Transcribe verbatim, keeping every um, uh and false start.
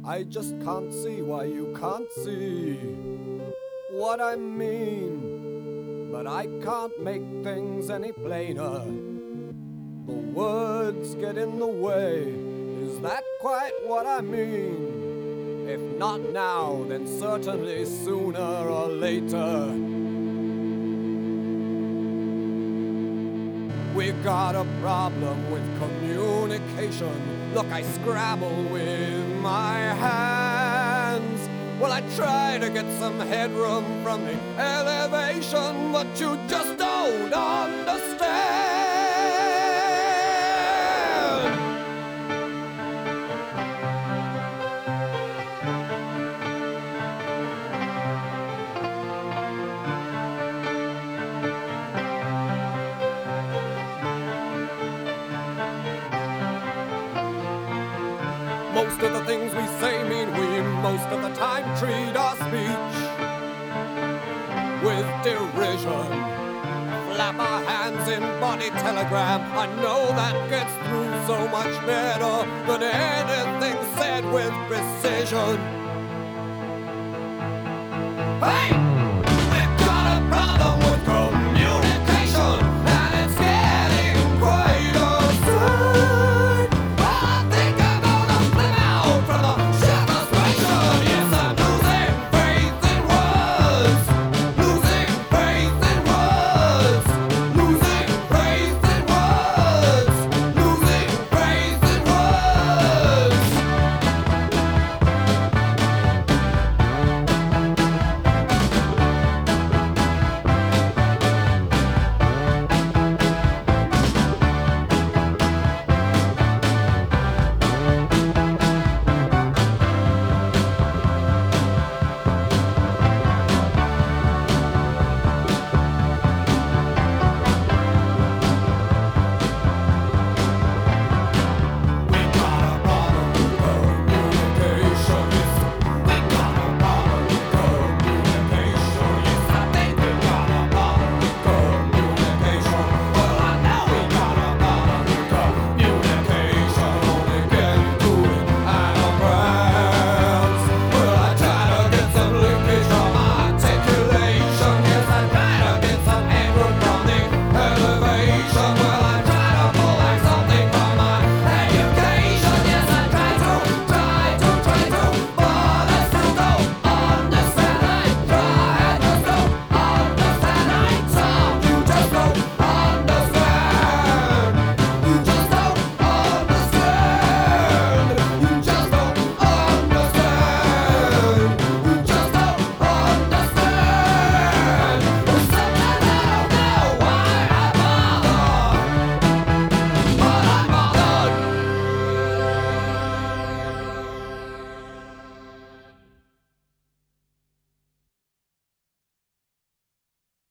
I just can't see why you can't see what I mean. But I can't make things any plainer. The words get in the way. Is that quite what I mean? If not now, then certainly sooner or later. We got a problem with communication. Look, I scrabble with my hands. Well, I try to get some headroom from the elevation, but you just don't understand. Most of the things we say mean we most of the time treat our speech with derision. Flap our hands in body telegram. I know that gets through so much better than anything said with precision. Hey!